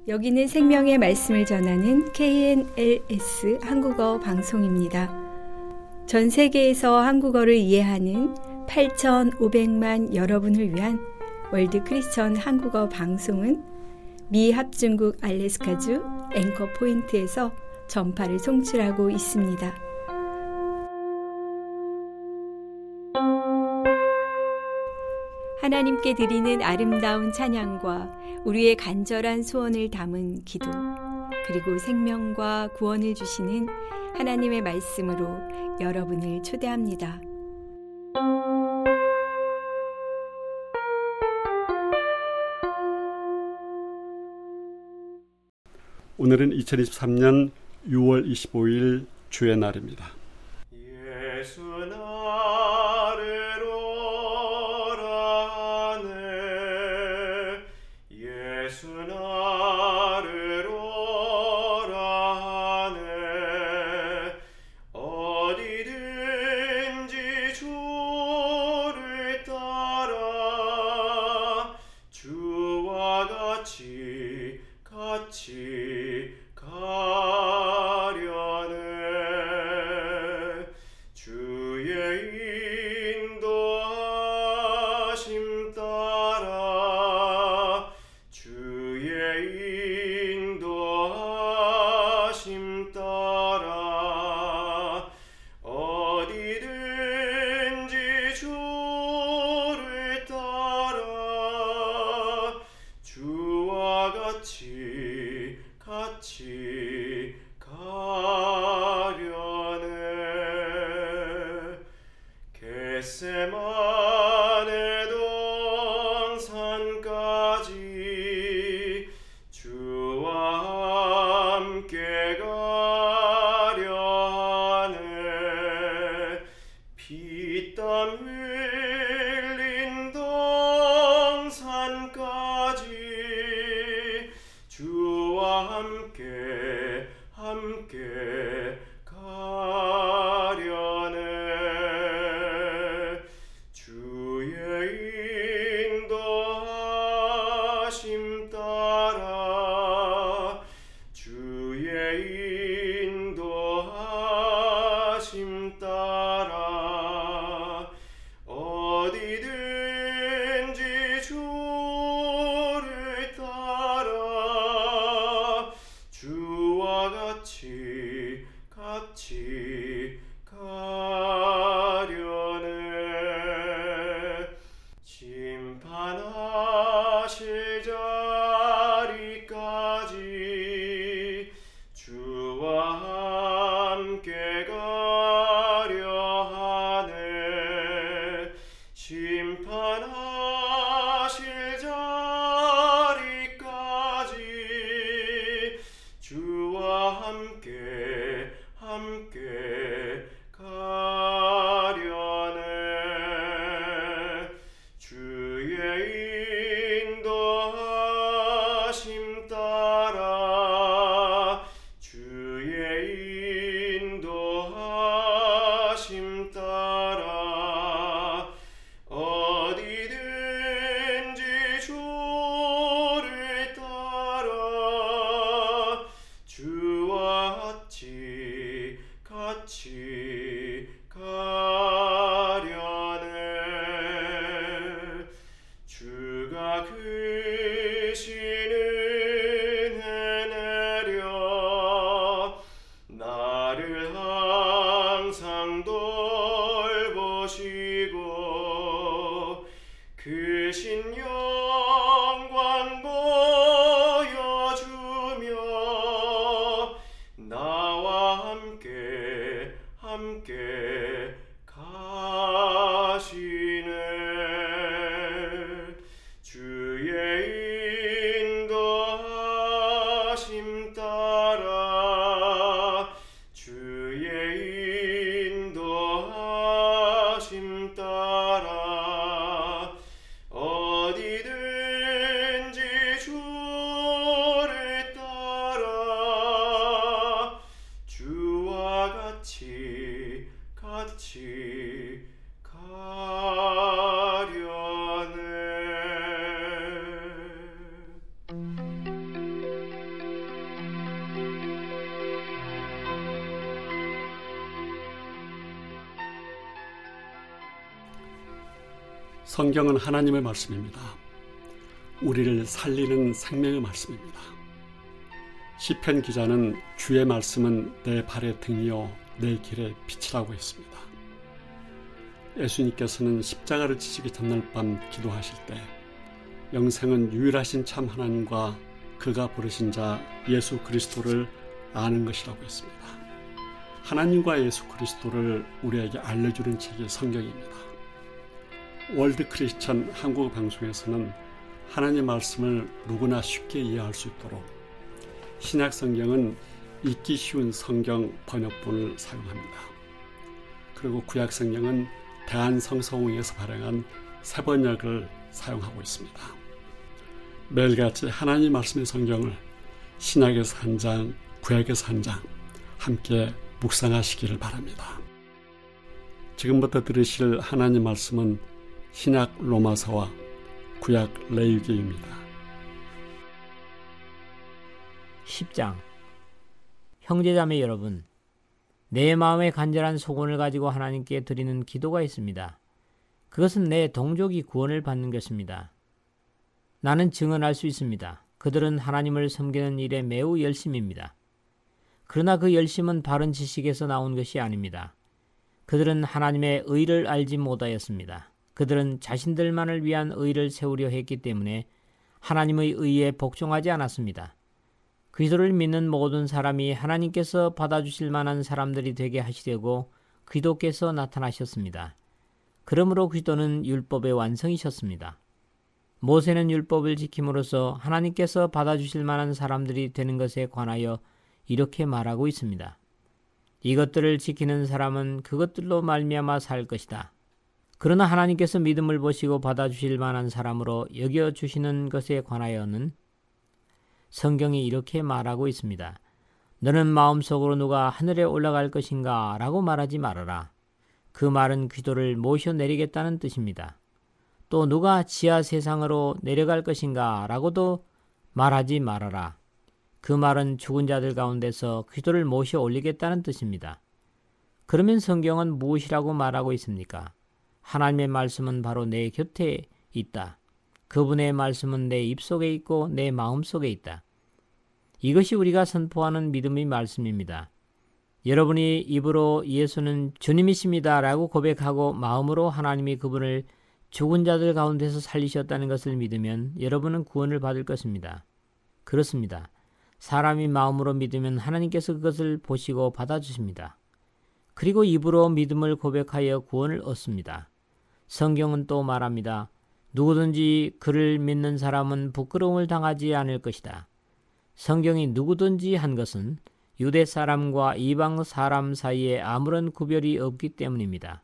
여기는 생명의 말씀을 전하는 KNLS 한국어 방송입니다. 전 세계에서 한국어를 이해하는 8,500만 여러분을 위한 월드 크리스천 한국어 방송은 미 합중국 알래스카주 앵커 포인트에서 전파를 송출하고 있습니다. 하나님께 드리는 아름다운 찬양과 우리의 간절한 소원을 담은 기도, 그리고 생명과 구원을 주시는 하나님의 말씀으로 여러분을 초대합니다. 오늘은 2023년 6월 25일 주의 날입니다. 예수 나를 오라네, 예수 나를 오라네, 어디든지 주를 따라 주와 같이 가려네. 주의 인도하심 따라, 주의 인도하심 따라, 어디든지 주를 따라 주와 같이 가려네. 겟세마네 동산까지 주와 함께 가려하네. 피땀 흘린 동산까지 주와 함께 가려네. 주의 인도하심 따라, 주의 인도하심 따라, 어디든지 주를 따라 주와 같이 가려네. 심판하실 자리까지 주와 함께 가려하네. 심판하실 자리까지 주와 함께 가려네. 주의 인도하심 따라, 주의 인도하심 따라, 어디든지 주를 따라 주와 같이 가려네. 주가 크신 은혜 성경은 하나님의 말씀입니다. 우리를 살리는 생명의 말씀입니다. 시편 기자는 주의 말씀은 내 발의 등이요 내 길의 빛이라고 했습니다. 예수님께서는 십자가를 지시기 전날 밤 기도하실 때 영생은 유일하신 참 하나님과 그가 부르신 자 예수 그리스도를 아는 것이라고 했습니다. 하나님과 예수 그리스도를 우리에게 알려주는 책이 성경입니다. 월드 크리스천 한국 방송에서는 하나님 말씀을 누구나 쉽게 이해할 수 있도록 신약 성경은 읽기 쉬운 성경 번역본을 사용합니다. 그리고 구약 성경은 대한성서공회에서 발행한 새 번역을 사용하고 있습니다. 매일같이 하나님 말씀의 성경을 신약에서 한 장, 구약에서 한 장 함께 묵상하시기를 바랍니다. 지금부터 들으실 하나님 말씀은 신약 로마서와 구약 레위기입니다. 10장. 형제자매 여러분, 내 마음의 간절한 소원을 가지고 하나님께 드리는 기도가 있습니다. 그것은 내 동족이 구원을 받는 것입니다. 나는 증언할 수 있습니다. 그들은 하나님을 섬기는 일에 매우 열심입니다. 그러나 그 열심은 바른 지식에서 나온 것이 아닙니다. 그들은 하나님의 의를 알지 못하였습니다. 그들은 자신들만을 위한 의를 세우려 했기 때문에 하나님의 의에 복종하지 않았습니다. 그리스도를 믿는 모든 사람이 하나님께서 받아주실 만한 사람들이 되게 하시려고 그리스도께서 나타나셨습니다. 그러므로 그리스도는 율법의 완성이셨습니다. 모세는 율법을 지킴으로써 하나님께서 받아주실 만한 사람들이 되는 것에 관하여 이렇게 말하고 있습니다. 이것들을 지키는 사람은 그것들로 말미암아 살 것이다. 그러나 하나님께서 믿음을 보시고 받아주실 만한 사람으로 여겨주시는 것에 관하여는 성경이 이렇게 말하고 있습니다. 너는 마음속으로 누가 하늘에 올라갈 것인가 라고 말하지 말아라. 그 말은 그리스도를 모셔내리겠다는 뜻입니다. 또 누가 지하 세상으로 내려갈 것인가 라고도 말하지 말아라. 그 말은 죽은 자들 가운데서 그리스도를 모셔 올리겠다는 뜻입니다. 그러면 성경은 무엇이라고 말하고 있습니까? 하나님의 말씀은 바로 내 곁에 있다. 그분의 말씀은 내 입속에 있고 내 마음속에 있다. 이것이 우리가 선포하는 믿음의 말씀입니다. 여러분이 입으로 예수는 주님이십니다 라고 고백하고 마음으로 하나님이 그분을 죽은 자들 가운데서 살리셨다는 것을 믿으면 여러분은 구원을 받을 것입니다. 그렇습니다. 사람이 마음으로 믿으면 하나님께서 그것을 보시고 받아주십니다. 그리고 입으로 믿음을 고백하여 구원을 얻습니다. 성경은 또 말합니다. 누구든지 그를 믿는 사람은 부끄러움을 당하지 않을 것이다. 성경이 누구든지 한 것은 유대 사람과 이방 사람 사이에 아무런 구별이 없기 때문입니다.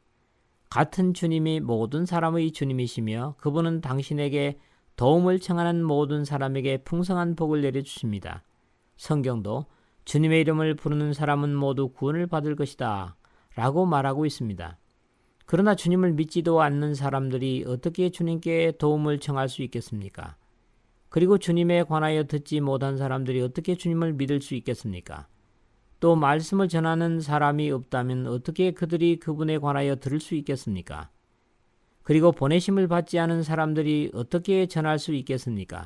같은 주님이 모든 사람의 주님이시며 그분은 당신에게 도움을 청하는 모든 사람에게 풍성한 복을 내려주십니다. 성경도 주님의 이름을 부르는 사람은 모두 구원을 받을 것이다 라고 말하고 있습니다. 그러나 주님을 믿지도 않는 사람들이 어떻게 주님께 도움을 청할 수 있겠습니까? 그리고 주님에 관하여 듣지 못한 사람들이 어떻게 주님을 믿을 수 있겠습니까? 또 말씀을 전하는 사람이 없다면 어떻게 그들이 그분에 관하여 들을 수 있겠습니까? 그리고 보내심을 받지 않은 사람들이 어떻게 전할 수 있겠습니까?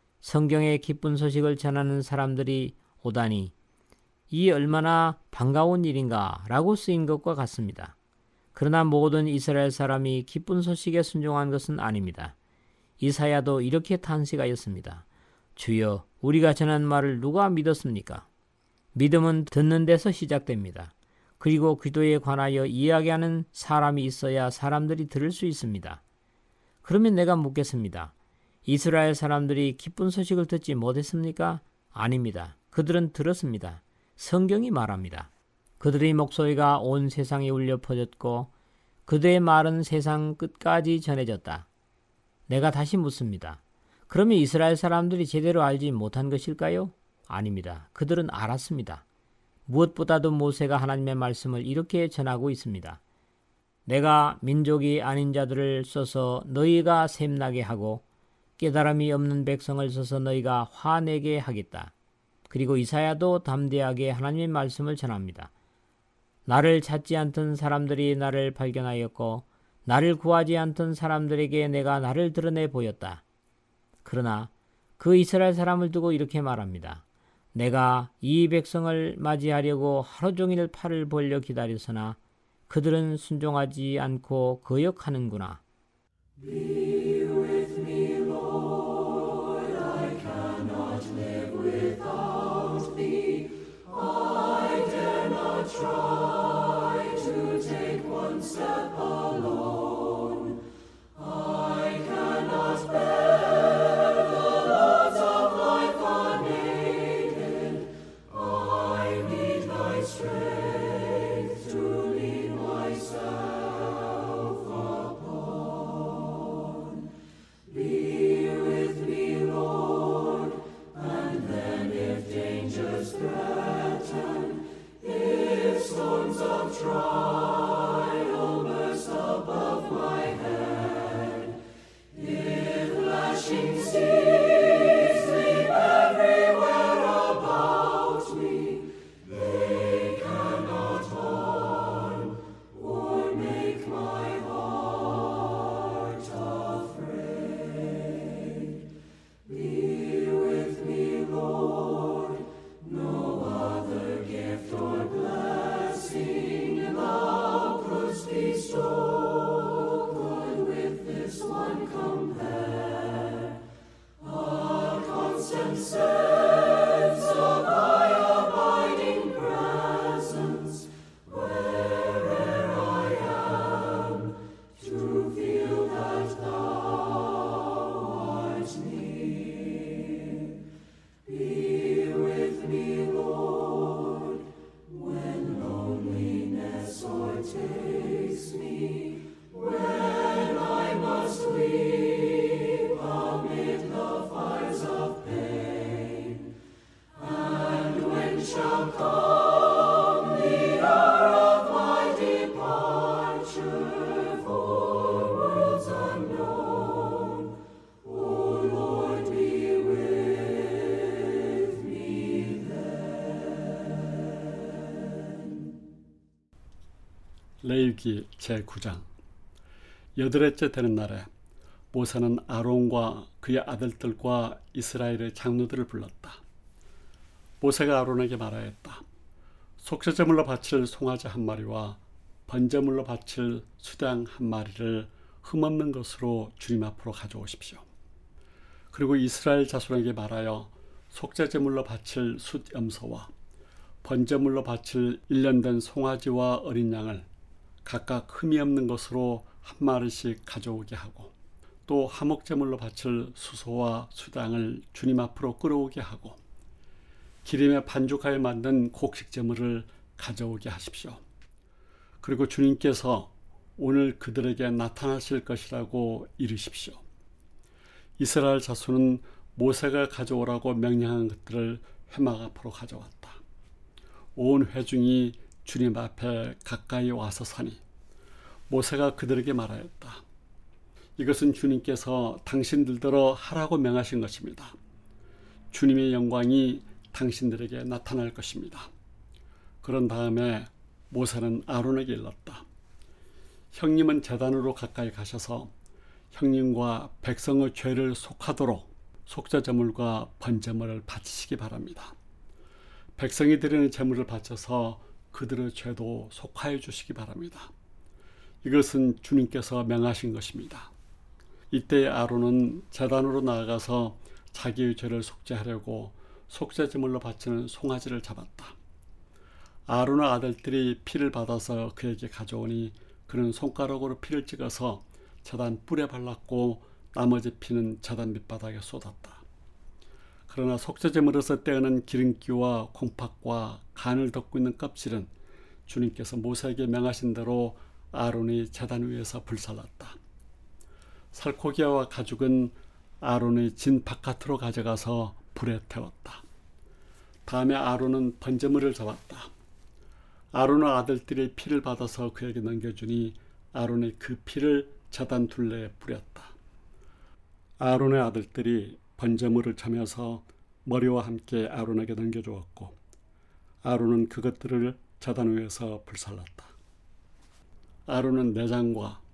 성경의 기쁜 소식을 전하는 사람들이 오다니 이 얼마나 반가운 일인가 라고 쓰인 것과 같습니다. 그러나 모든 이스라엘 사람이 기쁜 소식에 순종한 것은 아닙니다. 이사야도 이렇게 탄식하였습니다. 주여, 우리가 전한 말을 누가 믿었습니까? 믿음은 듣는 데서 시작됩니다. 그리고 그리스도에 관하여 이야기하는 사람이 있어야 사람들이 들을 수 있습니다. 그러면 내가 묻겠습니다. 이스라엘 사람들이 기쁜 소식을 듣지 못했습니까? 아닙니다. 그들은 들었습니다. 성경이 말합니다. 그들의 목소리가 온 세상에 울려 퍼졌고 그들의 말은 세상 끝까지 전해졌다. 내가 다시 묻습니다. 그러면 이스라엘 사람들이 제대로 알지 못한 것일까요? 아닙니다. 그들은 알았습니다. 무엇보다도 모세가 하나님의 말씀을 이렇게 전하고 있습니다. 내가 민족이 아닌 자들을 써서 너희가 샘나게 하고 깨달음이 없는 백성을 써서 너희가 화내게 하겠다. 그리고 이사야도 담대하게 하나님의 말씀을 전합니다. 나를 찾지 않던 사람들이 나를 발견하였고 나를 구하지 않던 사람들에게 내가 나를 드러내 보였다. 그러나 그 이스라엘 사람을 두고 이렇게 말합니다. 내가 이 백성을 맞이하려고 하루 종일 팔을 벌려 기다렸으나 그들은 순종하지 않고 거역하는구나. Be with me, Lord, I cannot live without thee. I dare not try to take one step alone. I cannot bear the loads of life unaided. I need thy strength to lean myself upon. Be with me, Lord, and then if dangers threaten, if storms of trial burst above my head, if lashing seas leap everywhere about me, they cannot harm or make my heart afraid. Be with me, Lord, no other gift or blessing thou couldst bestow could with this one compare. A constant sense of thy abiding presence, where'er I am, to feel that thou art near. Be with me, Lord, when loneliness o'ertakes me, when I must weep amid the fires of pain, and when shall come the hour of my departure for worlds unknown. O Lord, be with me then. 레위기 제9장. 여덟째 되는 날에 모세는 아론과 그의 아들들과 이스라엘의 장로들을 불렀다. 모세가 아론에게 말하였다. 속죄제물로 바칠 송아지 한 마리와 번제물로 바칠 수양 한 마리를 흠없는 것으로 주님 앞으로 가져오십시오. 그리고 이스라엘 자손에게 말하여 속죄제물로 바칠 숫염소와 번제물로 바칠 1년 된 송아지와 어린 양을 각각 흠이 없는 것으로 한 마리씩 가져오게 하고, 또 화목제물로 바칠 수소와 수당을 주님 앞으로 끌어오게 하고, 기름에 반죽하여 만든 곡식제물을 가져오게 하십시오. 그리고 주님께서 오늘 그들에게 나타나실 것이라고 이르십시오. 이스라엘 자손은 모세가 가져오라고 명령한 것들을 회막 앞으로 가져왔다. 온 회중이 주님 앞에 가까이 와서 서니 모세가 그들에게 말하였다. 이것은 주님께서 당신들더러 하라고 명하신 것입니다. 주님의 영광이 당신들에게 나타날 것입니다. 그런 다음에 모세는 아론에게 일렀다. 형님은 제단으로 가까이 가셔서 형님과 백성의 죄를 속하도록 속죄제물과 번제물을 바치시기 바랍니다. 백성이 드리는 제물을 바쳐서 그들의 죄도 속하여 주시기 바랍니다. 이것은 주님께서 명하신 것입니다. 이때 아론은 제단으로 나아가서 자기의 죄를 속죄하려고 속죄제물로 바치는 송아지를 잡았다. 아론의 아들들이 피를 받아서 그에게 가져오니 그는 손가락으로 피를 찍어서 제단 뿔에 발랐고 나머지 피는 제단 밑바닥에 쏟았다. 그러나 속죄제물에서 떼어낸 기름기와 콩팥과 간을 덮고 있는 껍질은 주님께서 모세에게 명하신 대로 아론이 제단 위에서 불살랐다. 살코기와 가죽은 아론의 진 바깥으로 가져가서 불에 태웠다. 다음에 아론은 번제물을 잡았다. 아론의 아들들이 피를 받아서 그에게 넘겨주니 아론이 그 피를 제단 둘레에 뿌렸다. 아론의 아들들이 번제물을 차면서 머리와 함께 아론에게 넘겨주었고 아론은 그것들을 제단 위에서 불살랐다. 아론은 내장과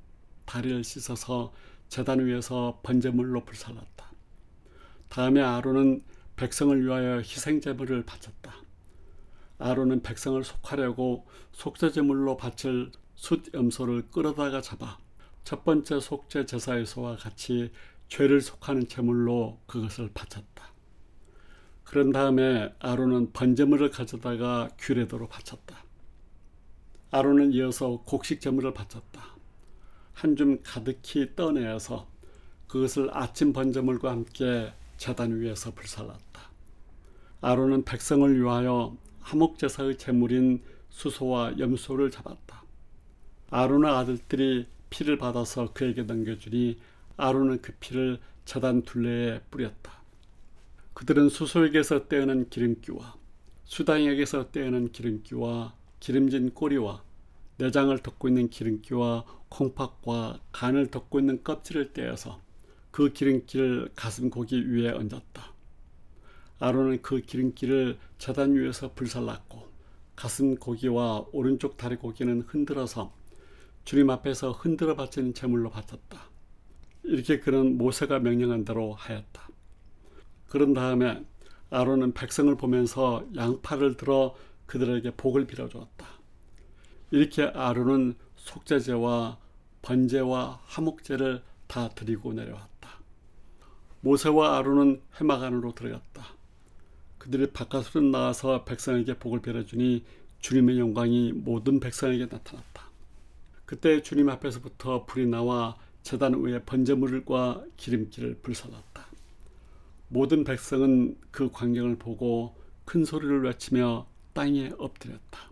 다리를 씻어서 제단 위에서 번제물로 불살랐다. 다음에 아론은 백성을 위하여 희생제물을 바쳤다. 아론은 백성을 속하려고 속죄제물로 바칠 숫염소를 끌어다가 잡아 첫 번째 속죄 제사에서와 같이 죄를 속하는 제물로 그것을 바쳤다. 그런 다음에 아론은 번제물을 가져다가 규례대로 바쳤다. 아론은 이어서 곡식 제물을 바쳤다. 한 줌 가득히 떠내어서 그것을 아침 번제물과 함께 제단 위에서 불살랐다. 아론은 백성을 위하여 화목제사의 제물인 수소와 염소를 잡았다. 아론의 아들들이 피를 받아서 그에게 넘겨주니 아론은 그 피를 제단 둘레에 뿌렸다. 그들은 수소에게서 떼어낸 기름기와 수당에게서 떼어낸 기름기와 기름진 꼬리와 내장을 덮고 있는 기름기와 콩팥과 간을 덮고 있는 껍질을 떼어서 그 기름기를 가슴 고기 위에 얹었다. 아론은 그 기름기를 제단 위에서 불살랐고 가슴 고기와 오른쪽 다리 고기는 흔들어서 주님 앞에서 흔들어 바치는 제물로 바쳤다. 이렇게 그는 모세가 명령한 대로 하였다. 그런 다음에 아론은 백성을 보면서 양팔을 들어 그들에게 복을 빌어주었다. 이렇게 아론은 속죄제와 번제와 화목제를 다 드리고 내려왔다. 모세와 아론은 회막 안으로 들어갔다. 그들이 바깥으로 나가서 백성에게 복을 빌어주니 주님의 영광이 모든 백성에게 나타났다. 그때 주님 앞에서부터 불이 나와 제단 위에 번제물과 기름기를 불살랐다. 모든 백성은 그 광경을 보고 큰 소리를 외치며 땅에 엎드렸다.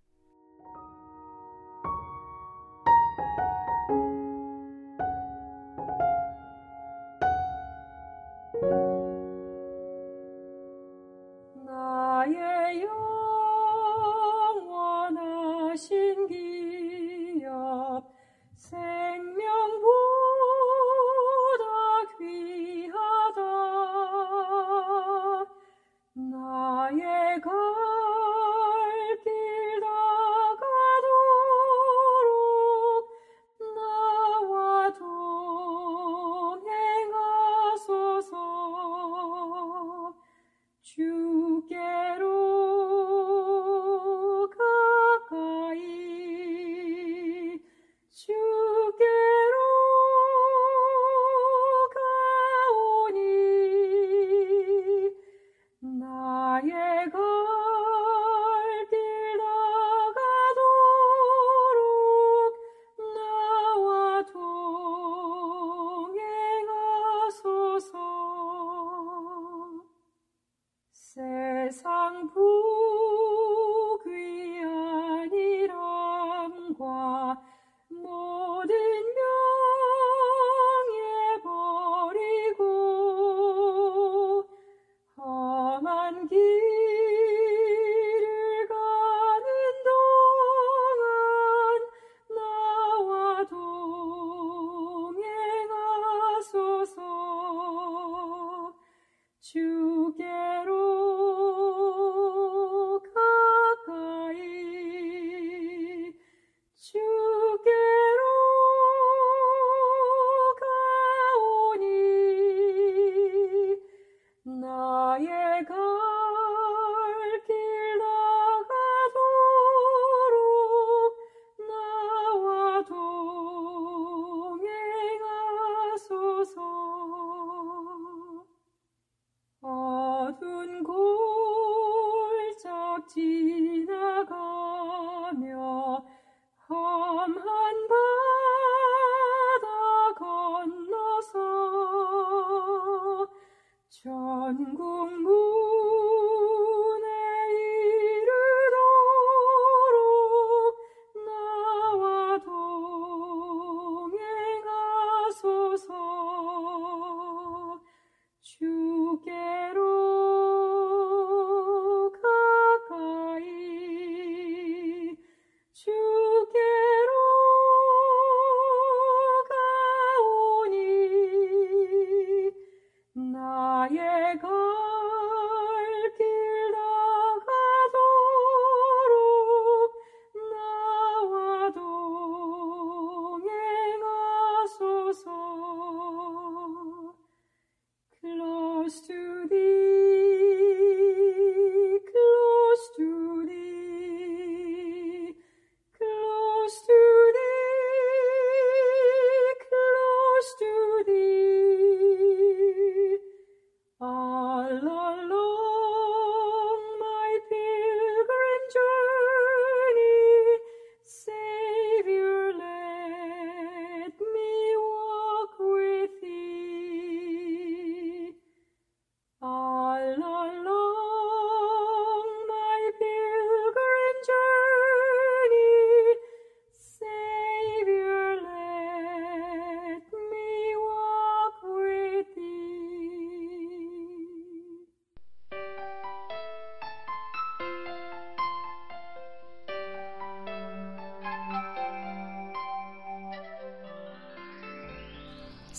나의 영원하신 기업 생명보다 귀하다. 나의 갈 길 다가도록 나와 동행하소서. 주께로 가까이 주께로 가오니 나의 갈 길 다가도록 나와 동행하소서. 세상 부귀한 일함과 모든 명예 버리고 험한 길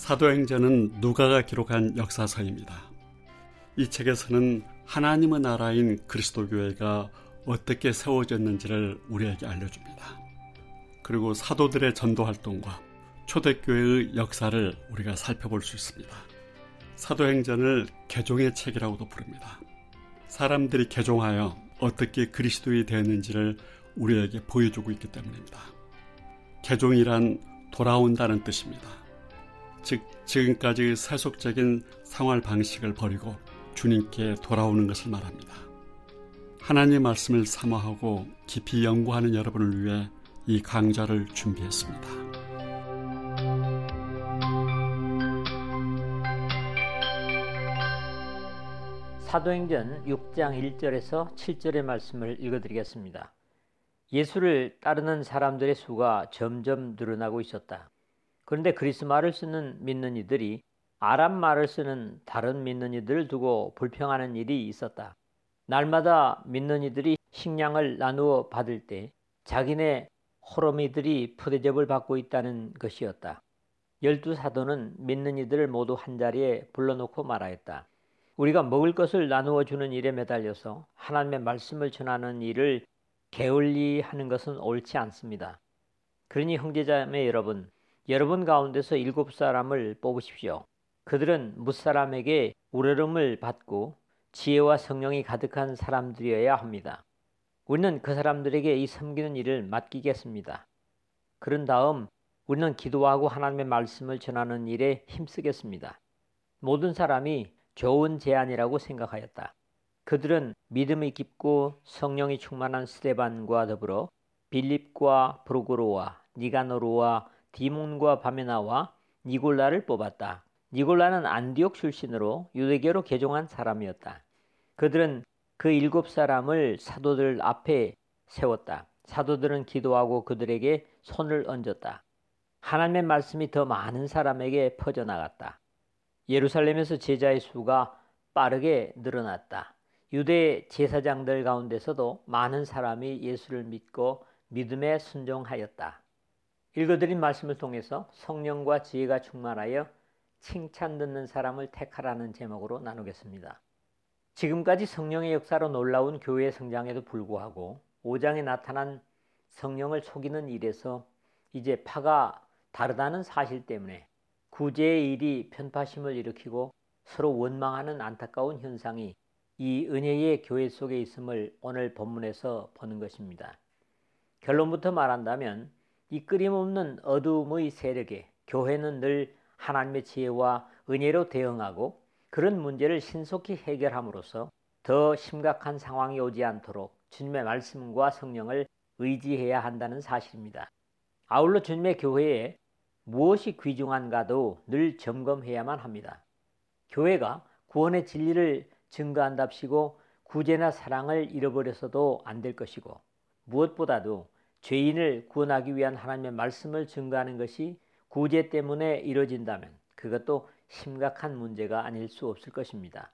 사도행전은 누가가 기록한 역사서입니다. 이 책에서는 하나님의 나라인 그리스도교회가 어떻게 세워졌는지를 우리에게 알려줍니다. 그리고 사도들의 전도활동과 초대교회의 역사를 우리가 살펴볼 수 있습니다. 사도행전을 개종의 책이라고도 부릅니다. 사람들이 개종하여 어떻게 그리스도인이 되었는지를 우리에게 보여주고 있기 때문입니다. 개종이란 돌아온다는 뜻입니다. 즉 지금까지 세속적인 생활 방식을 버리고 주님께 돌아오는 것을 말합니다. 하나님의 말씀을 사모하고 깊이 연구하는 여러분을 위해 이 강좌를 준비했습니다. 사도행전 6장 1절에서 7절의 말씀을 읽어드리겠습니다. 예수를 따르는 사람들의 수가 점점 늘어나고 있었다. 그런데 그리스말을 쓰는 믿는 이들이 아람말을 쓰는 다른 믿는 이들을 두고 불평하는 일이 있었다. 날마다 믿는 이들이 식량을 나누어 받을 때 자기네 호러미들이 푸대접을 받고 있다는 것이었다. 12사도는 믿는 이들을 모두 한자리에 불러놓고 말하였다. 우리가 먹을 것을 나누어 주는 일에 매달려서 하나님의 말씀을 전하는 일을 게을리하는 것은 옳지 않습니다. 그러니 형제자매 여러분 가운데서 7사람을 뽑으십시오. 그들은 뭇사람에게 우러름을 받고 지혜와 성령이 가득한 사람들이어야 합니다. 우리는 그 사람들에게 이 섬기는 일을 맡기겠습니다. 그런 다음 우리는 기도하고 하나님의 말씀을 전하는 일에 힘쓰겠습니다. 모든 사람이 좋은 제안이라고 생각하였다. 그들은 믿음이 깊고 성령이 충만한 스데반과 더불어 빌립과 브루고로와 니가노르와 디몬과 바메나와 니골라를 뽑았다. 니골라는 안디옥 출신으로 유대교로 개종한 사람이었다. 그들은 그 7사람을 사도들 앞에 세웠다. 사도들은 기도하고 그들에게 손을 얹었다. 하나님의 말씀이 더 많은 사람에게 퍼져나갔다. 예루살렘에서 제자의 수가 빠르게 늘어났다. 유대 제사장들 가운데서도 많은 사람이 예수를 믿고 믿음에 순종하였다. 읽어드린 말씀을 통해서 성령과 지혜가 충만하여 칭찬 듣는 사람을 택하라는 제목으로 나누겠습니다. 지금까지 성령의 역사로 놀라운 교회의 성장에도 불구하고 5장에 나타난 성령을 속이는 일에서 이제 파가 다르다는 사실 때문에 구제의 일이 편파심을 일으키고 서로 원망하는 안타까운 현상이 이 은혜의 교회 속에 있음을 오늘 본문에서 보는 것입니다. 결론부터 말한다면 이 끊임없는 어두움의 세력에 교회는 늘 하나님의 지혜와 은혜로 대응하고 그런 문제를 신속히 해결함으로써 더 심각한 상황이 오지 않도록 주님의 말씀과 성령을 의지해야 한다는 사실입니다. 아울러 주님의 교회에 무엇이 귀중한가도 늘 점검해야만 합니다. 교회가 구원의 진리를 증거한답시고 구제나 사랑을 잃어버려서도 안 될 것이고 무엇보다도 죄인을 구원하기 위한 하나님의 말씀을 증거하는 것이 구제 때문에 이루어진다면 그것도 심각한 문제가 아닐 수 없을 것입니다.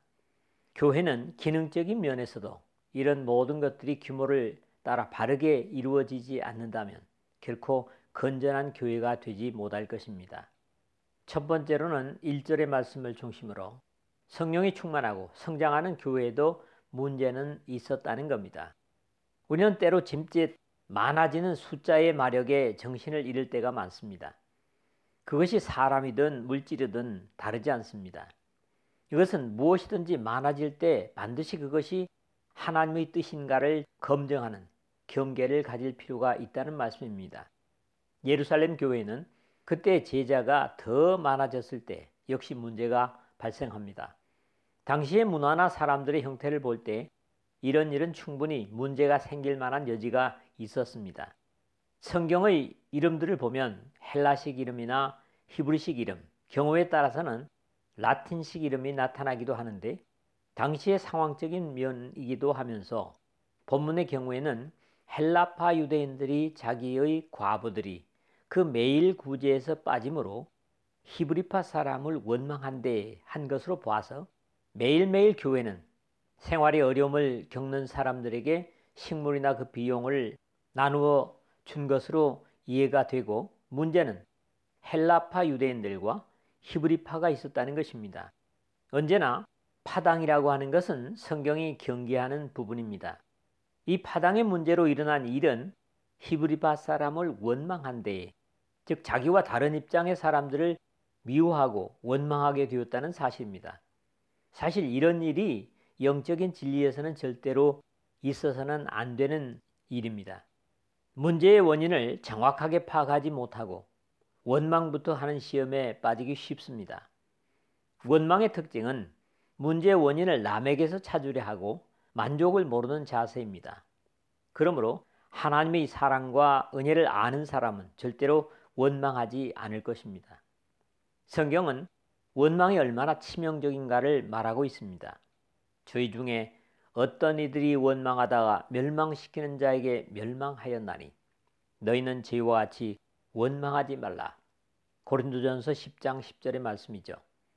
교회는 기능적인 면에서도 이런 모든 것들이 규모를 따라 바르게 이루어지지 않는다면 결코 건전한 교회가 되지 못할 것입니다. 첫 번째로는 1절의 말씀을 중심으로 성령이 충만하고 성장하는 교회에도 문제는 있었다는 겁니다. 우리는 때로 짐짓 많아지는 숫자의 마력에 정신을 잃을 때가 많습니다. 그것이 사람이든 물질이든 다르지 않습니다. 이것은 무엇이든지 많아질 때 반드시 그것이 하나님의 뜻인가를 검증하는 경계를 가질 필요가 있다는 말씀입니다. 예루살렘 교회는 그때 제자가 더 많아졌을 때 역시 문제가 발생합니다. 당시의 문화나 사람들의 형태를 볼 때 이런 일은 충분히 문제가 생길 만한 여지가 있었습니다. 성경의 이름들을 보면 헬라식 이름이나 히브리식 이름, 경우에 따라서는 라틴식 이름이 나타나기도 하는데 당시의 상황적인 면이기도 하면서 본문의 경우에는 헬라파 유대인들이 자기의 과부들이 그 매일 구제에서 빠짐으로 히브리파 사람을 원망한데 한 것으로 보아서 매일매일 교회는 생활의 어려움을 겪는 사람들에게 식물이나 그 비용을 나누어 준 것으로 이해가 되고 문제는 헬라파 유대인들과 히브리파가 있었다는 것입니다. 언제나 파당이라고 하는 것은 성경이 경계하는 부분입니다. 이 파당의 문제로 일어난 일은 히브리파 사람을 원망한 데에, 즉 자기와 다른 입장의 사람들을 미워하고 원망하게 되었다는 사실입니다. 사실 이런 일이 영적인 진리에서는 절대로 있어서는 안 되는 일입니다. 문제의 원인을 정확하게 파악하지 못하고 원망부터 하는 시험에 빠지기 쉽습니다. 원망의 특징은 문제의 원인을 남에게서 찾으려 하고 만족을 모르는 자세입니다. 그러므로 하나님의 사랑과 은혜를 아는 사람은 절대로 원망하지 않을 것입니다. 성경은 원망이 얼마나 치명적인가를 말하고 있습니다. 저희 중에 어떤 이들이 원망하다가 멸망시키는 자에게 멸망하였나니 너희는 저희와 같이 원망하지 말라. 고린도전서 10장 10절의 말씀이죠.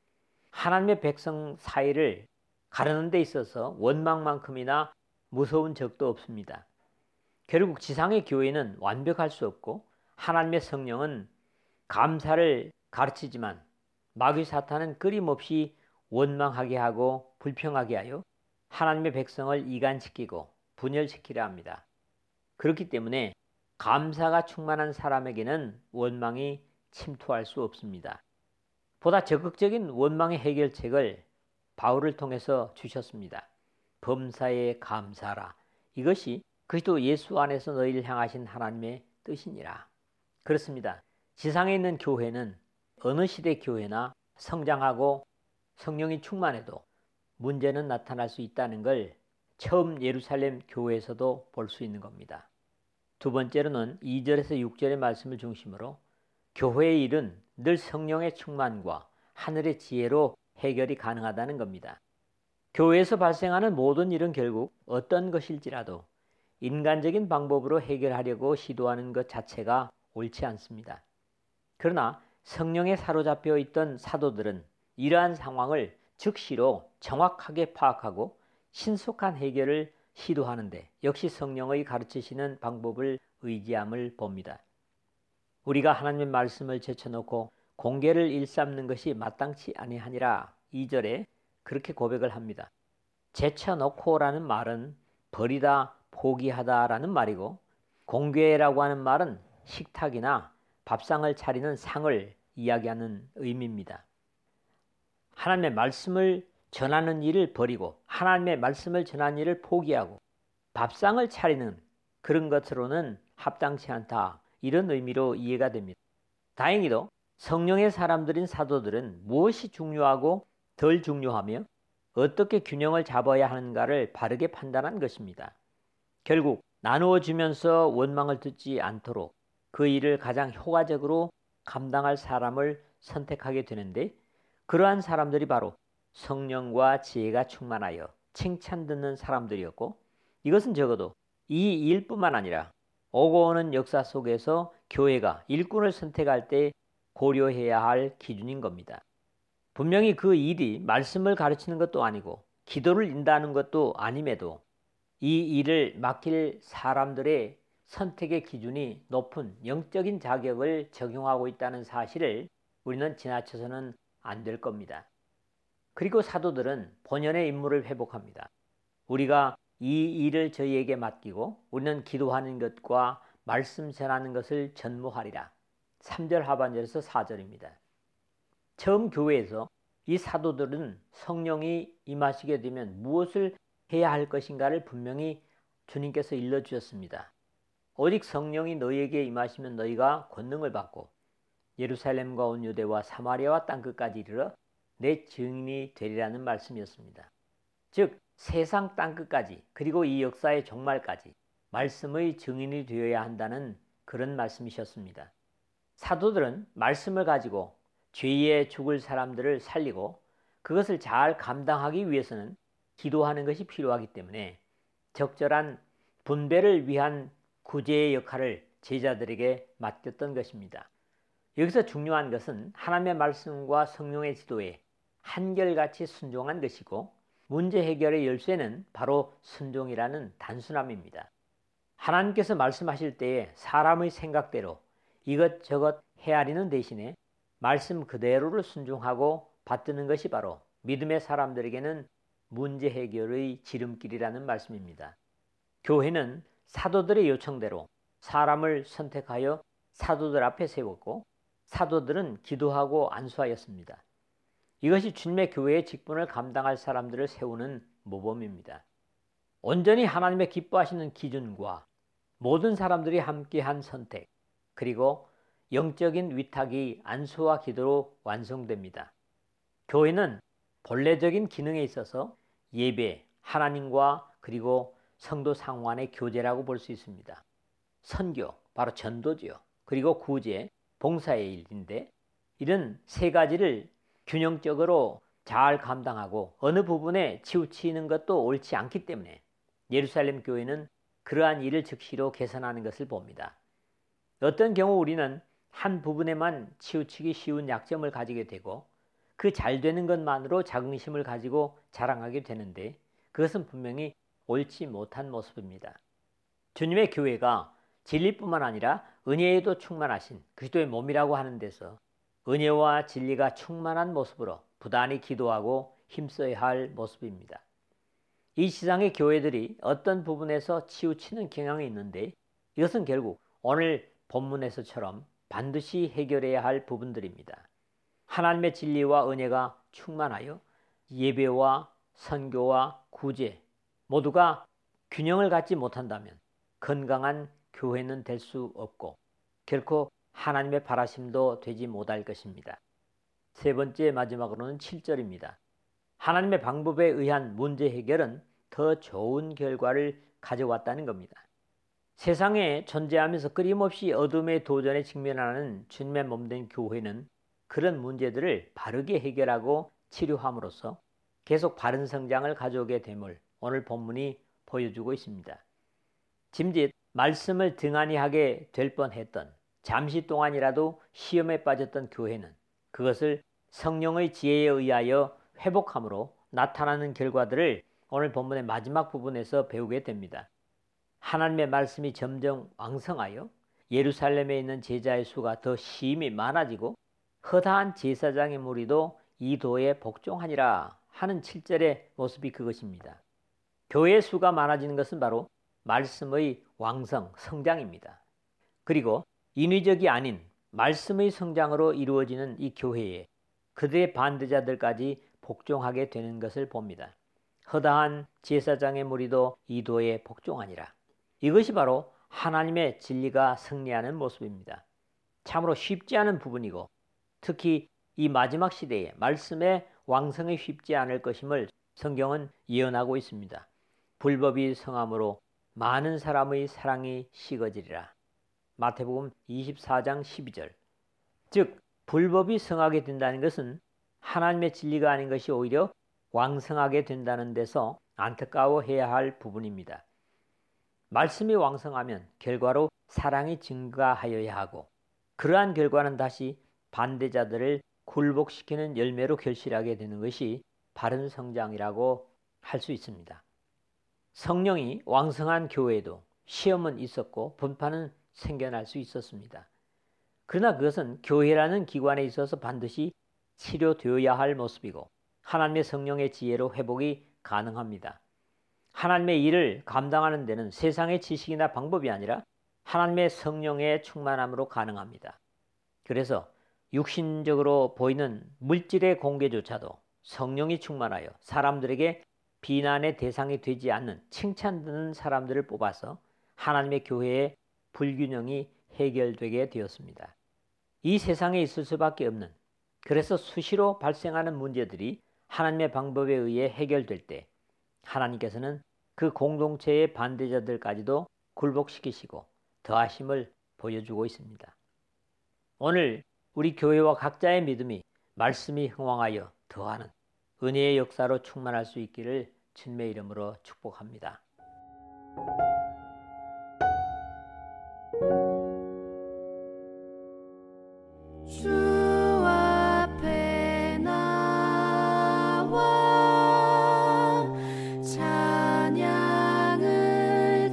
하나님의 백성 사이를 가르는 데 있어서 원망만큼이나 무서운 적도 없습니다. 결국 지상의 교회는 완벽할 수 없고 하나님의 성령은 감사를 가르치지만 마귀 사탄은 끊임없이 원망하게 하고 불평하게 하여 하나님의 백성을 이간시키고 분열시키려 합니다. 그렇기 때문에 감사가 충만한 사람에게는 원망이 침투할 수 없습니다. 보다 적극적인 원망의 해결책을 바울을 통해서 주셨습니다. 범사에 감사하라. 이것이 그리스도 예수 안에서 너희를 향하신 하나님의 뜻이니라. 그렇습니다. 지상에 있는 교회는 어느 시대 교회나 성장하고 성령이 충만해도 문제는 나타날 수 있다는 걸 처음 예루살렘 교회에서도 볼 수 있는 겁니다. 두 번째로는 2절에서 6절의 말씀을 중심으로 교회의 일은 늘 성령의 충만과 하늘의 지혜로 해결이 가능하다는 겁니다. 교회에서 발생하는 모든 일은 결국 어떤 것일지라도 인간적인 방법으로 해결하려고 시도하는 것 자체가 옳지 않습니다. 그러나 성령에 사로잡혀 있던 사도들은 이러한 상황을 즉시로 정확하게 파악하고 신속한 해결을 시도하는데 역시 성령의 가르치시는 방법을 의지함을 봅니다. 우리가 하나님의 말씀을 제쳐놓고 공개를 일삼는 것이 마땅치 아니하니라 2절에 그렇게 고백을 합니다. 제쳐놓고라는 말은 버리다, 포기하다라는 말이고 공개라고 하는 말은 식탁이나 밥상을 차리는 상을 이야기하는 의미입니다. 하나님의 말씀을 전하는 일을 버리고 하나님의 말씀을 전하는 일을 포기하고 밥상을 차리는 그런 것으로는 합당치 않다. 이런 의미로 이해가 됩니다. 다행히도 성령의 사람들인 사도들은 무엇이 중요하고 덜 중요하며 어떻게 균형을 잡아야 하는가를 바르게 판단한 것입니다. 결국 나누어 주면서 원망을 듣지 않도록 그 일을 가장 효과적으로 감당할 사람을 선택하게 되는데 그러한 사람들이 바로 성령과 지혜가 충만하여 칭찬 듣는 사람들이었고 이것은 적어도 이 일뿐만 아니라 오고 오는 역사 속에서 교회가 일꾼을 선택할 때 고려해야 할 기준인 겁니다. 분명히 그 일이 말씀을 가르치는 것도 아니고 기도를 인도하는 것도 아님에도 이 일을 맡길 사람들의 선택의 기준이 높은 영적인 자격을 적용하고 있다는 사실을 우리는 지나쳐서는 안 될 겁니다. 그리고 사도들은 본연의 임무를 회복합니다. 우리가 이 일을 저희에게 맡기고 우리는 기도하는 것과 말씀 전하는 것을 전무하리라. 3절 하반절에서 4절입니다. 처음 교회에서 이 사도들은 성령이 임하시게 되면 무엇을 해야 할 것인가를 분명히 주님께서 일러주셨습니다. 오직 성령이 너희에게 임하시면 너희가 권능을 받고 예루살렘과 온 유대와 사마리아와 땅끝까지 이르러 내 증인이 되리라는 말씀이었습니다. 즉 세상 땅끝까지 그리고 이 역사의 종말까지 말씀의 증인이 되어야 한다는 그런 말씀이셨습니다. 사도들은 말씀을 가지고 죄에 죽을 사람들을 살리고 그것을 잘 감당하기 위해서는 기도하는 것이 필요하기 때문에 적절한 분배를 위한 구제의 역할을 제자들에게 맡겼던 것입니다. 여기서 중요한 것은 하나님의 말씀과 성령의 지도에 한결같이 순종한 것이고 문제 해결의 열쇠는 바로 순종이라는 단순함입니다. 하나님께서 말씀하실 때에 사람의 생각대로 이것저것 헤아리는 대신에 말씀 그대로를 순종하고 받드는 것이 바로 믿음의 사람들에게는 문제 해결의 지름길이라는 말씀입니다. 교회는 사도들의 요청대로 사람을 선택하여 사도들 앞에 세웠고 사도들은 기도하고 안수하였습니다. 이것이 주님의 교회의 직분을 감당할 사람들을 세우는 모범입니다. 온전히 하나님의 기뻐하시는 기준과 모든 사람들이 함께한 선택, 그리고 영적인 위탁이 안수와 기도로 완성됩니다. 교회는 본래적인 기능에 있어서 예배, 하나님과 그리고 성도 상호간의 교제라고 볼 수 있습니다. 선교, 바로 전도지요. 그리고 구제, 봉사의 일인데 이런 세 가지를 균형적으로 잘 감당하고 어느 부분에 치우치는 것도 옳지 않기 때문에 예루살렘 교회는 그러한 일을 즉시로 개선하는 것을 봅니다. 어떤 경우 우리는 한 부분에만 치우치기 쉬운 약점을 가지게 되고 그 잘 되는 것만으로 자긍심을 가지고 자랑하게 되는데 그것은 분명히 옳지 못한 모습입니다. 주님의 교회가 진리뿐만 아니라 은혜에도 충만하신 그리스도의 몸이라고 하는 데서 은혜와 진리가 충만한 모습으로 부단히 기도하고 힘써야 할 모습입니다. 이 세상의 교회들이 어떤 부분에서 치우치는 경향이 있는데 이것은 결국 오늘 본문에서처럼 반드시 해결해야 할 부분들입니다. 하나님의 진리와 은혜가 충만하여 예배와 선교와 구제 모두가 균형을 갖지 못한다면 건강한 교회는 될 수 없고 결코 하나님의 바라심도 되지 못할 것입니다. 세 번째 마지막으로는 7절입니다. 하나님의 방법에 의한 문제 해결은 더 좋은 결과를 가져왔다는 겁니다. 세상에 존재하면서 끊임없이 어둠의 도전에 직면하는 주님의 몸된 교회는 그런 문제들을 바르게 해결하고 치료함으로써 계속 바른 성장을 가져오게 됨을 오늘 본문이 보여주고 있습니다. 짐짓 말씀을 등한히 하게 될 뻔했던 잠시 동안이라도 시험에 빠졌던 교회는 그것을 성령의 지혜에 의하여 회복함으로 나타나는 결과들을 오늘 본문의 마지막 부분에서 배우게 됩니다. 하나님의 말씀이 점점 왕성하여 예루살렘에 있는 제자의 수가 더 심히 많아지고 허다한 제사장의 무리도 이 도에 복종하니라 하는 7절의 모습이 그것입니다. 교회의 수가 많아지는 것은 바로 말씀의 왕성, 성장입니다. 그리고 인위적이 아닌 말씀의 성장으로 이루어지는 이 교회에 그들의 반대자들까지 복종하게 되는 것을 봅니다. 허다한 제사장의 무리도 이 도에 복종하니라. 이것이 바로 하나님의 진리가 승리하는 모습입니다. 참으로 쉽지 않은 부분이고 특히 이 마지막 시대에 말씀의 왕성이 쉽지 않을 것임을 성경은 예언하고 있습니다. 불법이 성함으로 많은 사람의 사랑이 식어지리라. 마태복음 24장 12절. 즉 불법이 성하게 된다는 것은 하나님의 진리가 아닌 것이 오히려 왕성하게 된다는 데서 안타까워해야 할 부분입니다. 말씀이 왕성하면 결과로 사랑이 증가하여야 하고 그러한 결과는 다시 반대자들을 굴복시키는 열매로 결실하게 되는 것이 바른 성장이라고 할 수 있습니다. 성령이 왕성한 교회에도 시험은 있었고 분파는 생겨날 수 있었습니다. 그러나 그것은 교회라는 기관에 있어서 반드시 치료되어야 할 모습이고 하나님의 성령의 지혜로 회복이 가능합니다. 하나님의 일을 감당하는 데는 세상의 지식이나 방법이 아니라 하나님의 성령의 충만함으로 가능합니다. 그래서 육신적으로 보이는 물질의 공개조차도 성령이 충만하여 사람들에게 비난의 대상이 되지 않는 칭찬듣는 사람들을 뽑아서 하나님의 교회의 불균형이 해결되게 되었습니다. 이 세상에 있을 수밖에 없는 그래서 수시로 발생하는 문제들이 하나님의 방법에 의해 해결될 때 하나님께서는 그 공동체의 반대자들까지도 굴복시키시고 더하심을 보여주고 있습니다. 오늘 우리 교회와 각자의 믿음이 말씀이 흥왕하여 더하는 은혜의 역사로 충만할 수 있기를 주님의 이름으로 축복합니다. 주 앞에 나와 찬양을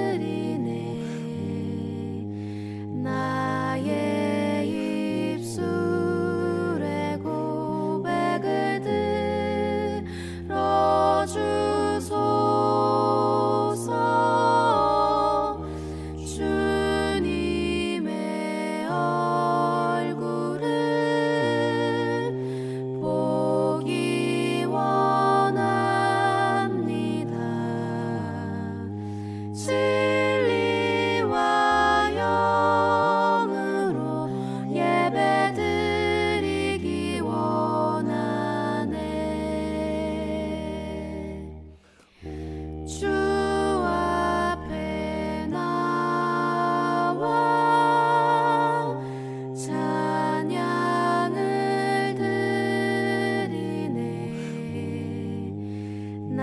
드리네 나의 입술 진리와 영으로 예배드리기 원하네. 주 앞에 나와 찬양을 드리네.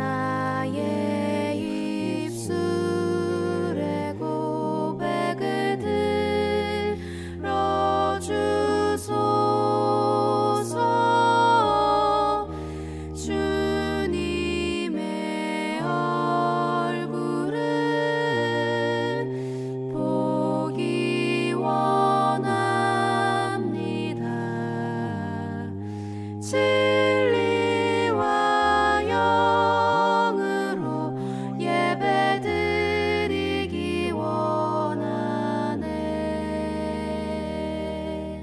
나의 입술에 고백을 들어주소서. 주님의 얼굴을 보기 원합니다. 진리와 영으로 예배드리기 원하네.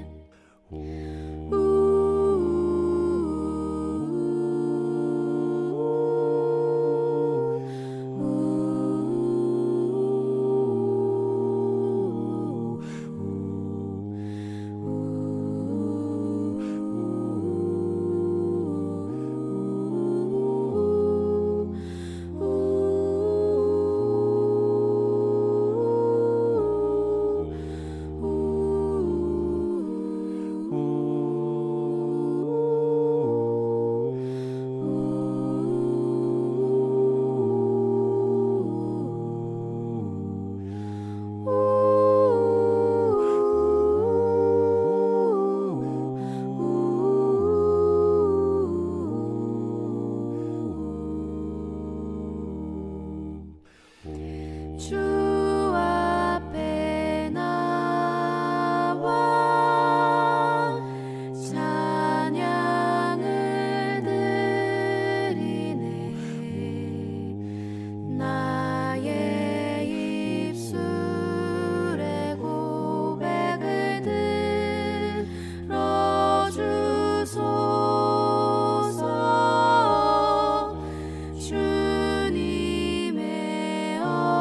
주 앞에 나와 찬양을 드리네. 나의 입술에 고백을 들어주소서. 주님의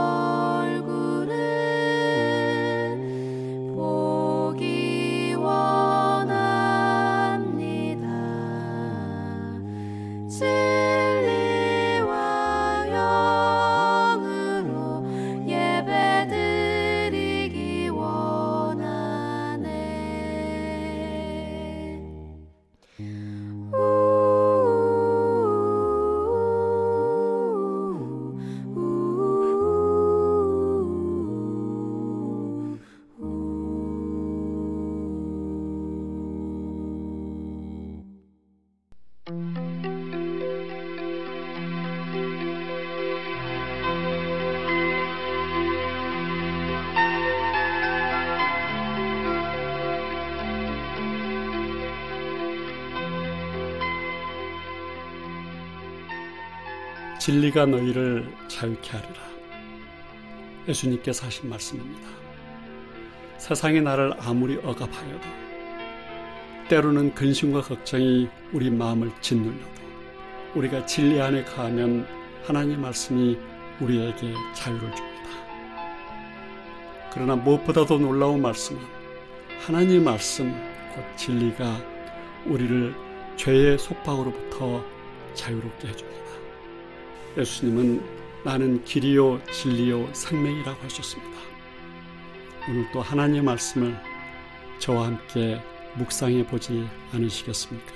얼굴을 보기 원합니다. 진리와 영으로 예배드리기 원하네. 진리가 너희를 자유케 하리라. 예수님께서 하신 말씀입니다. 세상이 나를 아무리 억압하여도, 때로는 근심과 걱정이 우리 마음을 짓눌러도, 우리가 진리 안에 가면 하나님 말씀이 우리에게 자유를 줍니다. 그러나 무엇보다도 놀라운 말씀은 하나님 말씀, 곧 진리가 우리를 죄의 속박으로부터 자유롭게 해줍니다. 예수님은 나는 길이요 진리요 생명이라고 하셨습니다. 오늘 또 하나님의 말씀을 저와 함께 묵상해 보지 않으시겠습니까?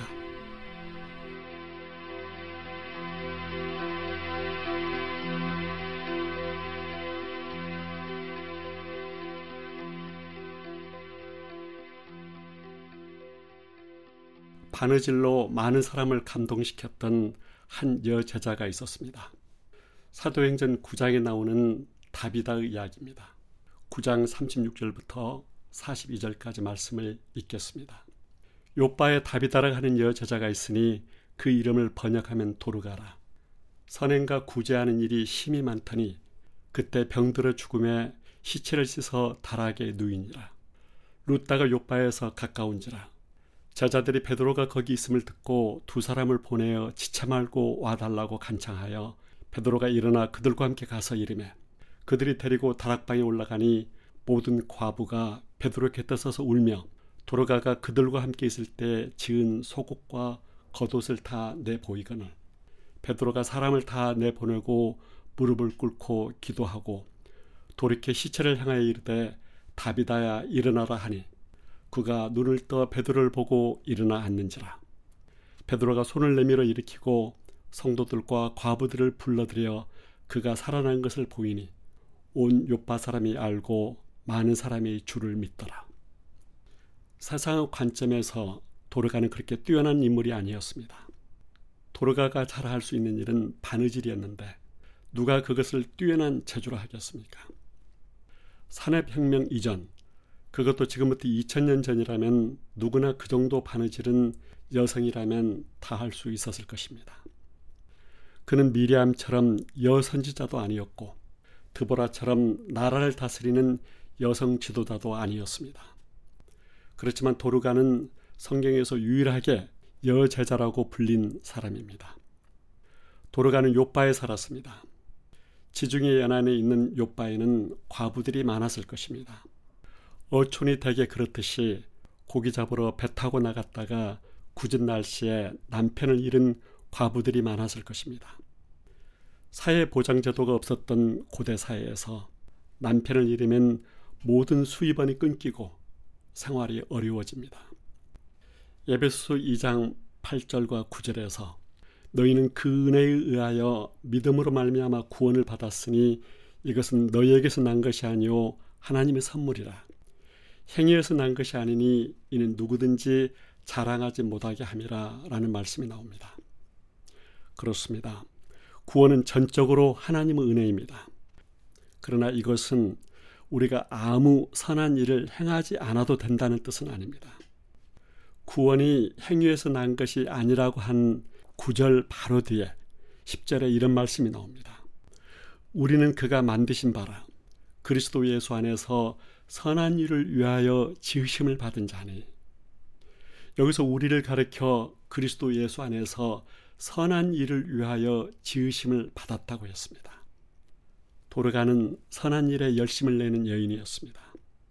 바느질로 많은 사람을 감동시켰던 한 여제자가 있었습니다. 사도행전 9장에 나오는 다비다의 이야기입니다. 9장 36절부터 42절까지 말씀을 읽겠습니다. 요빠에 다비다라고 하는 여제자가 있으니 그 이름을 번역하면 도르가라. 선행과 구제하는 일이 힘이 많더니 그때 병들어 죽음에 시체를 씻어 다락에 누이니라. 룻다가 요빠에서 가까운지라. 제자들이 베드로가 거기 있음을 듣고 두 사람을 보내어 지체 말고 와달라고 간청하여 베드로가 일어나 그들과 함께 가서 이르매 그들이 데리고 다락방에 올라가니 모든 과부가 베드로 곁에 서서 울며 도로가가 그들과 함께 있을 때 지은 속옷과 겉옷을 다 내보이거늘 베드로가 사람을 다 내보내고 무릎을 꿇고 기도하고 돌이켜 시체를 향하여 이르되 다비다야 일어나라 하니 그가 눈을 떠 베드로를 보고 일어나 앉는지라. 베드로가 손을 내밀어 일으키고 성도들과 과부들을 불러들여 그가 살아난 것을 보이니 온 요파 사람이 알고 많은 사람이 주를 믿더라. 세상의 관점에서 도르가는 그렇게 뛰어난 인물이 아니었습니다. 도르가가 잘할 수 있는 일은 바느질이었는데 누가 그것을 뛰어난 재주로 하겠습니까? 산업혁명 이전, 그것도 지금부터 2000년 전이라면 누구나 그 정도 바느질은 여성이라면 다 할 수 있었을 것입니다. 그는 미리암처럼 여선지자도 아니었고 드보라처럼 나라를 다스리는 여성 지도자도 아니었습니다. 그렇지만 도르가는 성경에서 유일하게 여제자라고 불린 사람입니다. 도르가는 욥바에 살았습니다. 지중해 연안에 있는 욥바에는 과부들이 많았을 것입니다. 어촌이 대개 그렇듯이 고기 잡으러 배 타고 나갔다가 굳은 날씨에 남편을 잃은 과부들이 많았을 것입니다. 사회보장제도가 없었던 고대 사회에서 남편을 잃으면 모든 수입원이 끊기고 생활이 어려워집니다. 에베소서 2장 8절과 9절에서 너희는 그 은혜에 의하여 믿음으로 말미암아 구원을 받았으니 이것은 너희에게서 난 것이 아니요 하나님의 선물이라. 행위에서 난 것이 아니니 이는 누구든지 자랑하지 못하게 함이라 라는 말씀이 나옵니다. 그렇습니다. 구원은 전적으로 하나님의 은혜입니다. 그러나 이것은 우리가 아무 선한 일을 행하지 않아도 된다는 뜻은 아닙니다. 구원이 행위에서 난 것이 아니라고 한 9절 바로 뒤에 10절에 이런 말씀이 나옵니다. 우리는 그가 만드신 바라 그리스도 예수 안에서 선한 일을 위하여 지으심을 받은 자니. 여기서 우리를 가리켜 그리스도 예수 안에서 선한 일을 위하여 지으심을 받았다고 했습니다. 도르가는 선한 일에 열심을 내는 여인이었습니다.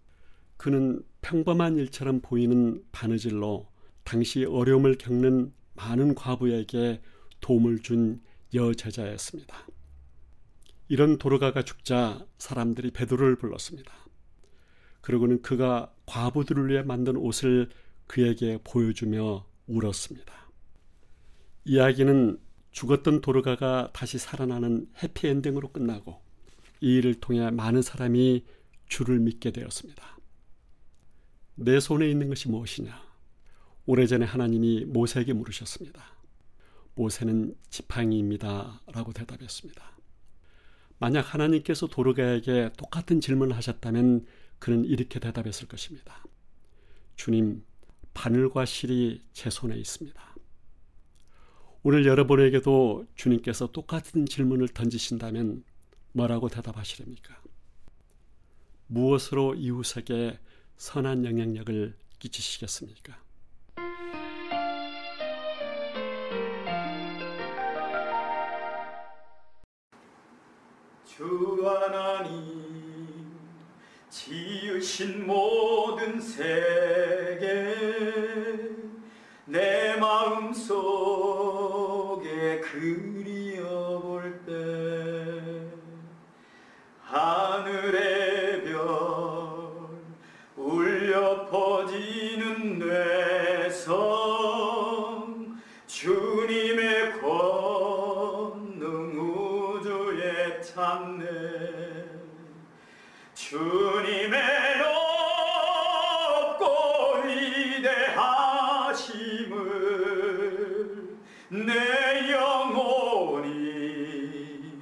그는 평범한 일처럼 보이는 바느질로 당시 어려움을 겪는 많은 과부에게 도움을 준 여제자였습니다. 이런 도르가가 죽자 사람들이 베드로를 불렀습니다. 그러고는 그가 과부들을 위해 만든 옷을 그에게 보여주며 울었습니다. 이야기는 죽었던 도르가가 다시 살아나는 해피엔딩으로 끝나고 이 일을 통해 많은 사람이 주를 믿게 되었습니다. 내 손에 있는 것이 무엇이냐? 오래전에 하나님이 모세에게 물으셨습니다. 모세는 지팡이입니다 라고 대답했습니다. 만약 하나님께서 도르가에게 똑같은 질문을 하셨다면 그는 이렇게 대답했을 것입니다. 주님, 바늘과 실이 제 손에 있습니다. 오늘 여러분에게도 주님께서 똑같은 질문을 던지신다면 뭐라고 대답하시렵니까? 무엇으로 이웃에게 선한 영향력을 끼치시겠습니까? 주 하나님 지으신 모든 세계 내 마음속에 그리워볼 때 하늘의 별 울려 퍼지는 뇌성 주님의 권능 우주에 찾네 주님의 높고 위대하심을 내 영혼이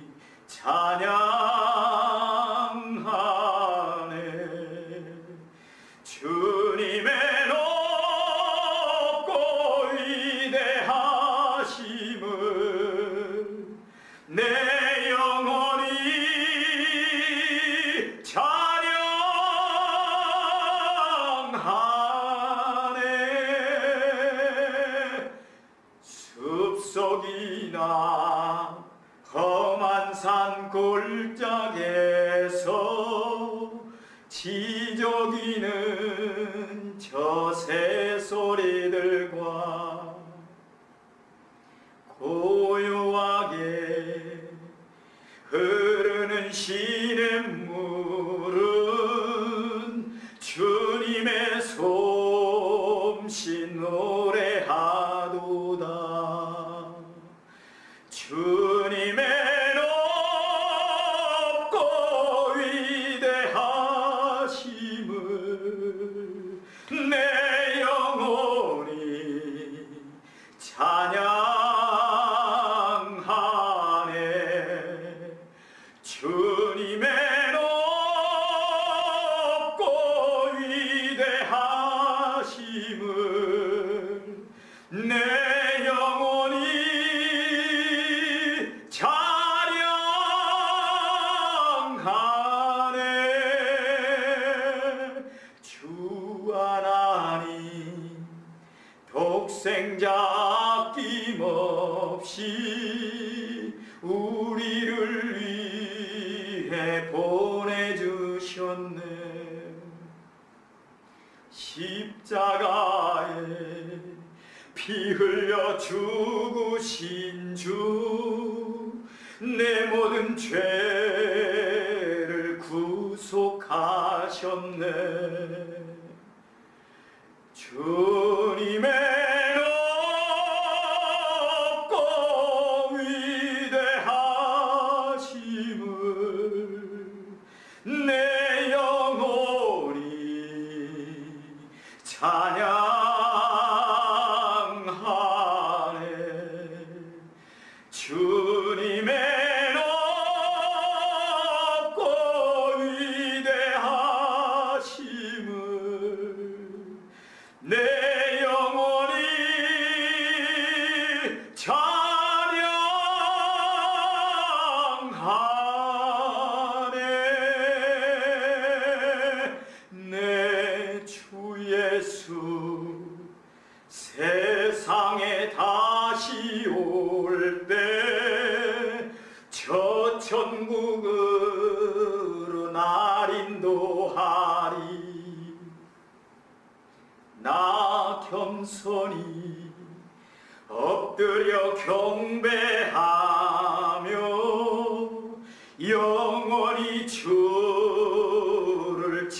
찬양하네 주님의 높고 위대하심을 내 영혼이 찬양하네 숲속이나 험한 산 골짜 바닥에서 지저귀는 저 새소리들과 고요하게 흐르는 시냇물은 주님의 솜씨 노래하도다. 주님의 높고 위대하심을 내 영혼이 찬양하네. 주님의 높고 위대하심을 내 영혼이 찬양하네. 주 하나님 독생자 아낌없이 우리를 위해 보내주셨네. 십자가에 피 흘려 죽으신 주, 내 모든 죄를 구속하셨네. 주님의 높고 위대하심을 내 영혼이 찬양하네. 주님의 높고 위대하심을 내 영혼이 찬양하네. 내 주 예수 세상에 다시 올 때 저 천국으로 날 인도하리. 나 겸손히 엎드려 경배하며 영원히 주를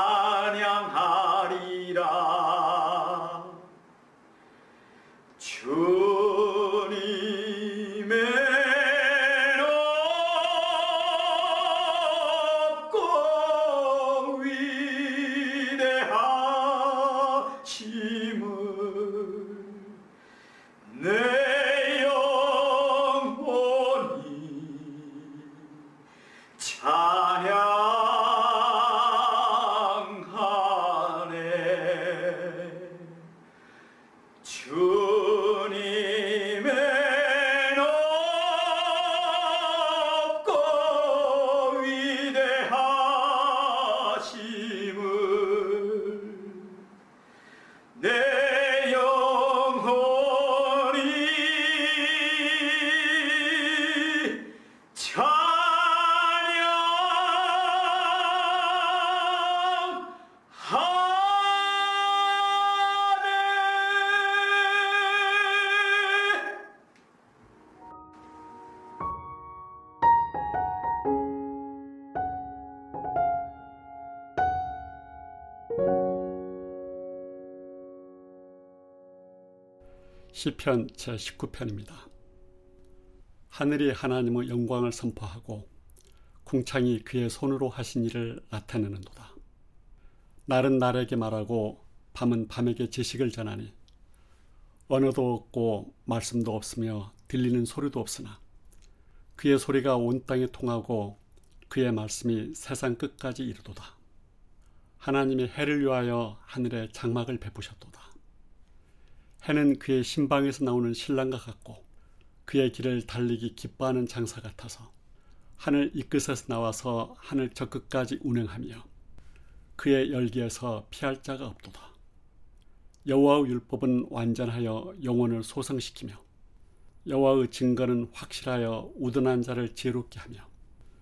찬양하리라. 주님의 높고 위대하심을 내 영혼이 찬양하네. 주님의 높고 위대하심을 내 영혼이 찬양하네. 시편 제19편입니다. 하늘이 하나님의 영광을 선포하고 궁창이 그의 손으로 하신 일을 나타내는도다. 날은 날에게 말하고 밤은 밤에게 지식을 전하니 언어도 없고 말씀도 없으며 들리는 소리도 없으나 그의 소리가 온 땅에 통하고 그의 말씀이 세상 끝까지 이르도다. 하나님이 해를 위하여 하늘에 장막을 베푸셨도다. 해는 그의 신방에서 나오는 신랑과 같고 그의 길을 달리기 기뻐하는 장사 같아서 하늘 이 끝에서 나와서 하늘 저 끝까지 운행하며 그의 열기에서 피할 자가 없도다. 여호와의 율법은 완전하여 영혼을 소성시키며 여호와의 증거는 확실하여 우둔한 자를 지혜롭게 하며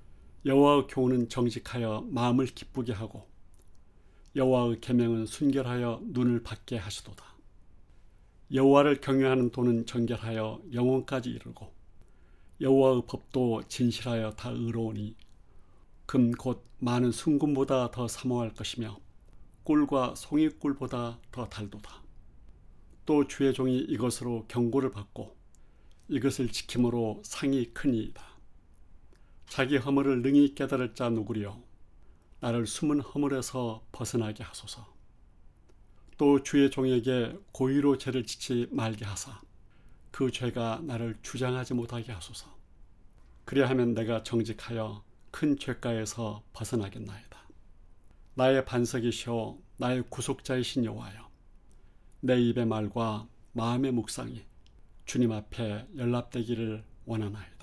여호와의 교훈은 정직하여 마음을 기쁘게 하고 여호와의 계명은 순결하여 눈을 받게 하시도다. 여호와를 경외하는 도는 정결하여 영혼까지 이르고 여호와의 법도 진실하여 다 의로우니 금 곧 많은 순금보다 더 사모할 것이며 꿀과 송이꿀보다 더 달도다. 또 주의 종이 이것으로 경고를 받고 이것을 지킴으로 상이 크니이다. 자기 허물을 능히 깨달을 자 누구리요? 나를 숨은 허물에서 벗어나게 하소서. 또 주의 종에게 고의로 죄를 짓지 말게 하사 그 죄가 나를 주장하지 못하게 하소서. 그리하면 내가 정직하여 큰 죄가에서 벗어나겠나이다. 나의 반석이시오 나의 구속자이신 여호와여, 내 입의 말과 마음의 묵상이 주님 앞에 연락되기를 원하나이다.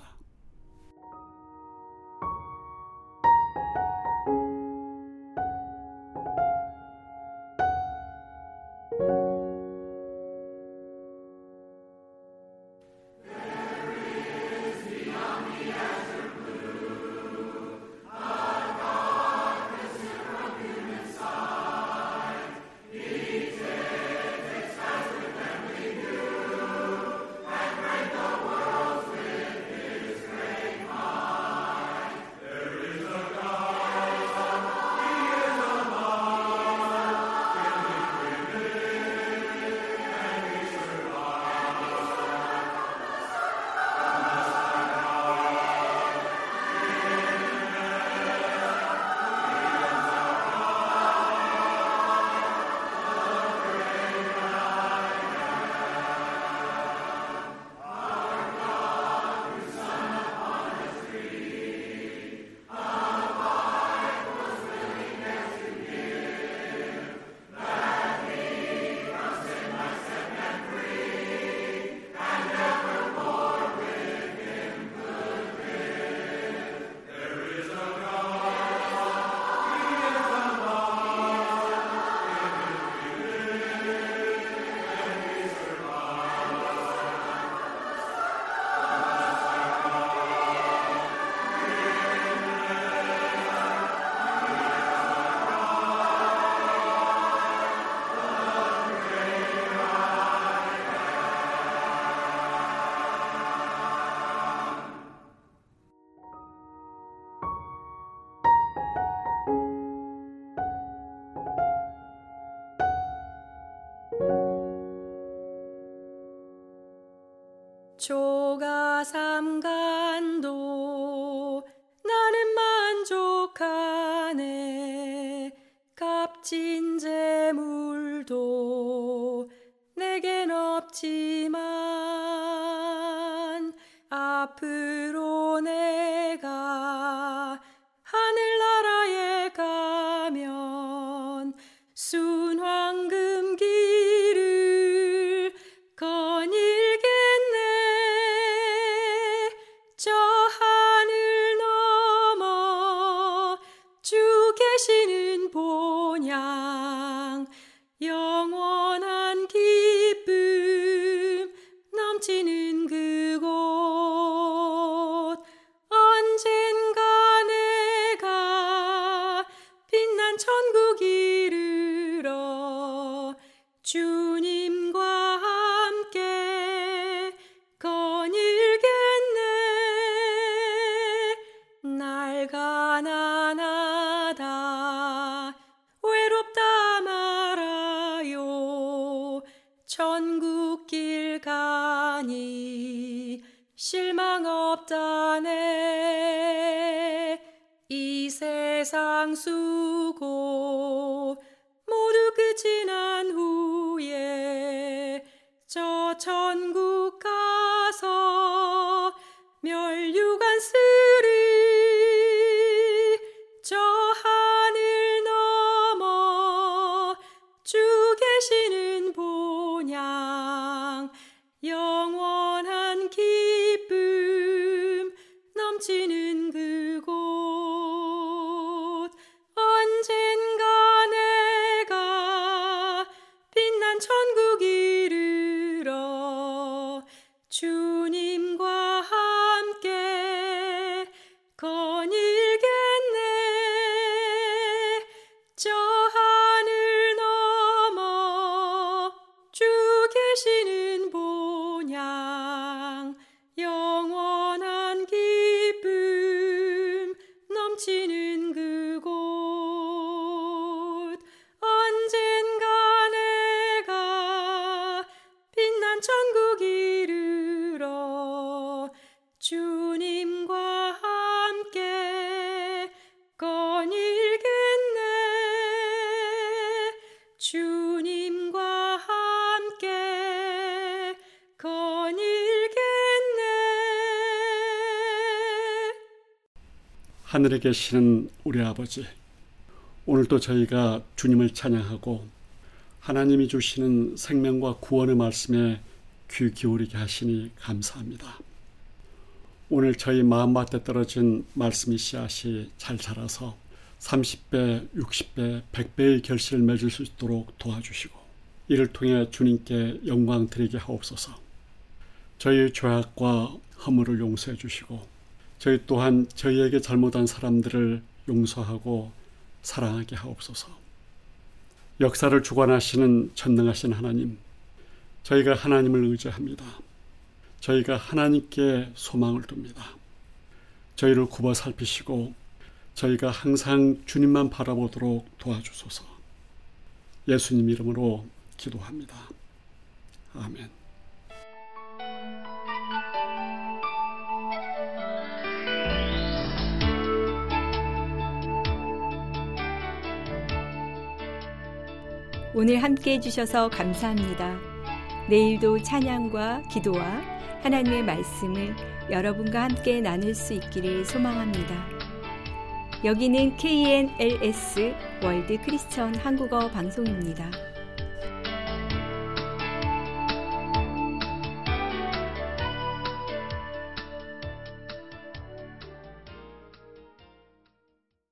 조가 삼간도 나는 만족하네. 값진 재물도 내겐 없지만 앞으로 내가 하늘나라에 가면 순황금 길을 거닐겠네. 저 하늘 넘어 주 계시는 본향 영원한 기쁨 넘치는 그곳 언젠가 내가 빛난 천국 이르러 주님과 함께 거닐겠네. 날 가난하다 외롭다 말아요. 천국 길 가니 실망 없다네. 이 세상 수고 모두 끝이 난 후에 저 천국 가서 멸류관 쓰리. 저 하늘 넘어 주 계시는 본향 영원한 기쁨 넘치는 그곳 언젠가 내가 빛난 천국 이르러 하늘에 계시는 우리 아버지, 오늘도 저희가 주님을 찬양하고 하나님이 주시는 생명과 구원의 말씀에 귀 기울이게 하시니 감사합니다. 오늘 저희 마음밭에 떨어진 말씀의 씨앗이 잘 자라서 30배, 60배, 100배의 결실을 맺을 수 있도록 도와주시고 이를 통해 주님께 영광 드리게 하옵소서. 저희의 죄악과 허물을 용서해 주시고 저희 또한 저희에게 잘못한 사람들을 용서하고 사랑하게 하옵소서. 역사를 주관하시는 전능하신 하나님, 저희가 하나님을 의지합니다. 저희가 하나님께 소망을 둡니다. 저희를 굽어 살피시고 저희가 항상 주님만 바라보도록 도와주소서. 예수님 이름으로 기도합니다. 아멘. 오늘 함께 해주셔서 감사합니다. 내일도 찬양과 기도와 하나님의 말씀을 여러분과 함께 나눌 수 있기를 소망합니다. 여기는 KNLS 월드 크리스천 한국어 방송입니다.